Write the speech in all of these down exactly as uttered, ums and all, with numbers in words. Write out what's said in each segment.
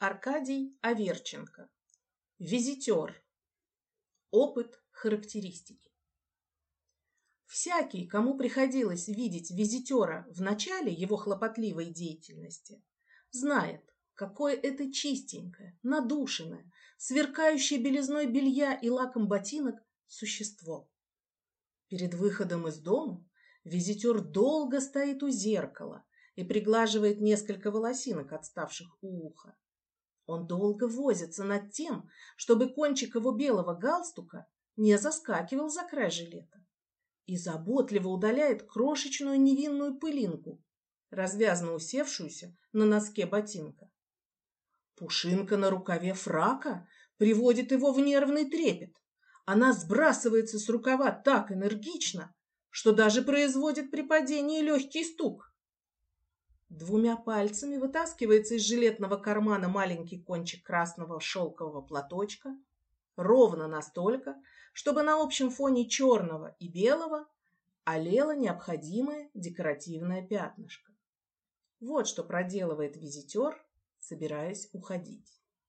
Аркадий Аверченко. Визитер. Опыт, характеристики. Всякий, кому приходилось видеть визитера в начале его хлопотливой деятельности, знает, какое это чистенькое, надушенное, сверкающее белизной белья и лаком ботинок существо. Перед выходом из дома визитер долго стоит у зеркала и приглаживает несколько волосинок, отставших у уха. Он долго возится над тем, чтобы кончик его белого галстука не заскакивал за край жилета, и заботливо удаляет крошечную невинную пылинку, развязно усевшуюся на носке ботинка. Пушинка на рукаве фрака приводит его в нервный трепет. Она сбрасывается с рукава так энергично, что даже производит при падении легкий стук. Двумя пальцами вытаскивается из жилетного кармана маленький кончик красного шелкового платочка, ровно настолько, чтобы на общем фоне черного и белого олело необходимое декоративное пятнышко. Вот что проделывает визитер, собираясь уходить.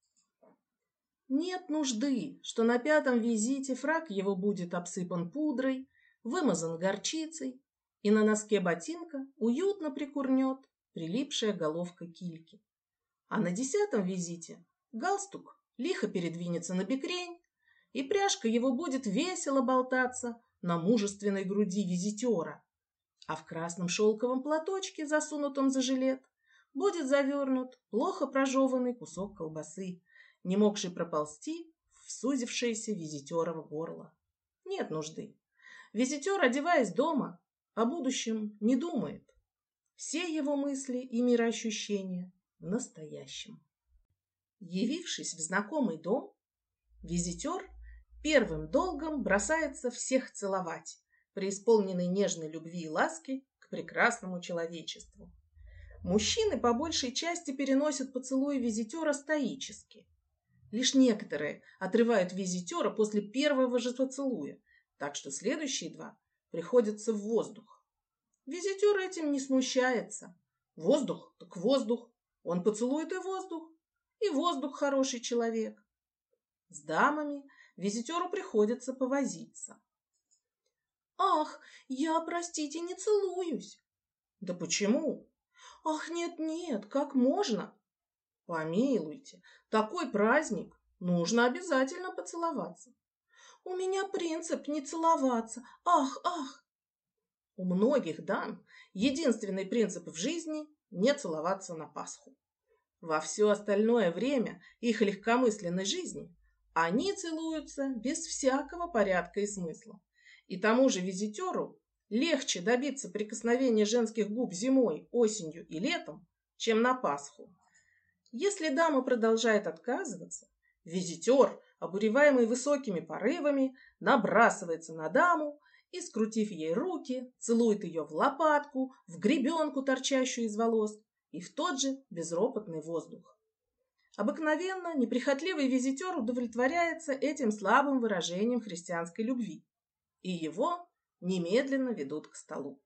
Нет нужды, что на пятом визите фрак его будет обсыпан пудрой, вымазан горчицей, и на носке ботинка уютно прикурнет прилипшая головка кильки. А на десятом визите галстук лихо передвинется на бекрень, и пряжка его будет весело болтаться на мужественной груди визитера, а в красном шелковом платочке, засунутом за жилет, будет завернут плохо прожеванный кусок колбасы, не могший проползти в сузившееся визитерово горло. Нет нужды. Визитер, одеваясь дома, о будущем не думает. Все его мысли и мироощущения в настоящем. Явившись в знакомый дом, визитер первым долгом бросается всех целовать, преисполненный нежной любви и ласки к прекрасному человечеству. Мужчины по большей части переносят поцелуи визитера стоически. Лишь некоторые отрывают визитера после первого же поцелуя, так что следующие два приходятся в воздух. Визитер этим не смущается. Воздух так воздух. Он поцелует и воздух. И воздух хороший человек. С дамами визитеру приходится повозиться. «Ах, я, простите, не целуюсь». «Да почему?» «Ах, нет-нет, как можно?» «Помилуйте, такой праздник, нужно обязательно поцеловаться». «У меня принцип не целоваться. Ах, ах!» У многих дам единственный принцип в жизни – не целоваться на Пасху. Во все остальное время их легкомысленной жизни они целуются без всякого порядка и смысла. И тому же визитеру легче добиться прикосновения женских губ зимой, осенью и летом, чем на Пасху. Если дама продолжает отказываться, визитер, обуреваемый высокими порывами, набрасывается на даму и, скрутив ей руки, целует ее в лопатку, в гребенку, торчащую из волос, и в тот же безропотный воздух. Обыкновенно неприхотливый визитер удовлетворяется этим слабым выражением христианской любви, и его немедленно ведут к столу.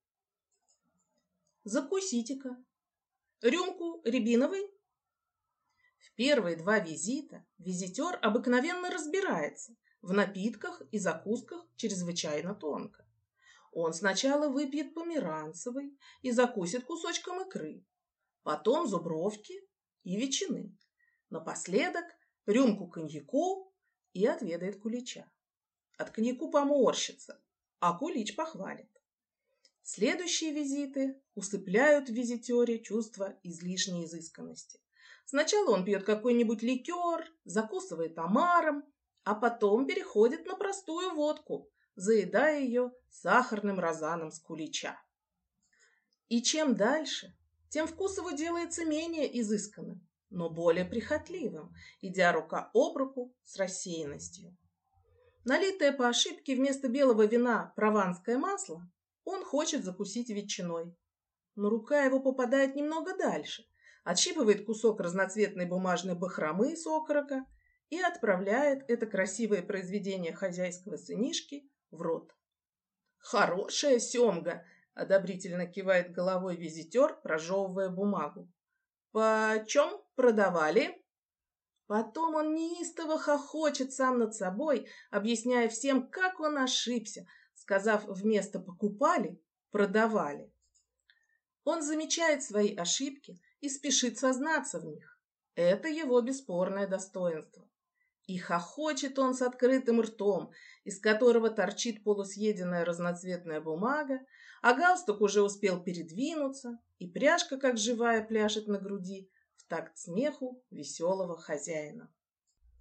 «Закусите-ка. Рюмку рябиновой?» В первые два визита визитер обыкновенно разбирается в напитках и закусках чрезвычайно тонко. Он сначала выпьет померанцевый и закусит кусочком икры, потом зубровки и ветчины, напоследок рюмку коньяку и отведает кулича. От коньяку поморщится, а кулич похвалит. Следующие визиты усыпляют в визитере чувство излишней изысканности. Сначала он пьет какой-нибудь ликер, закусывает омаром, а потом переходит на простую водку, заедая ее сахарным розаном с кулича. И чем дальше, тем вкус его делается менее изысканным, но более прихотливым, идя рука об руку с рассеянностью. Налитое по ошибке вместо белого вина прованское масло, он хочет закусить ветчиной. Но рука его попадает немного дальше, отщипывает кусок разноцветной бумажной бахромы с окорока и отправляет это красивое произведение хозяйского сынишки в рот. «Хорошая семга!» – одобрительно кивает головой визитер, прожевывая бумагу. «Почем продавали?» Потом он неистово хохочет сам над собой, объясняя всем, как он ошибся, сказав вместо «покупали» «продавали». Он замечает свои ошибки и спешит сознаться в них. Это его бесспорное достоинство. И хохочет он с открытым ртом, из которого торчит полусъеденная разноцветная бумага, а галстук уже успел передвинуться, и пряжка, как живая, пляшет на груди в такт смеху веселого хозяина.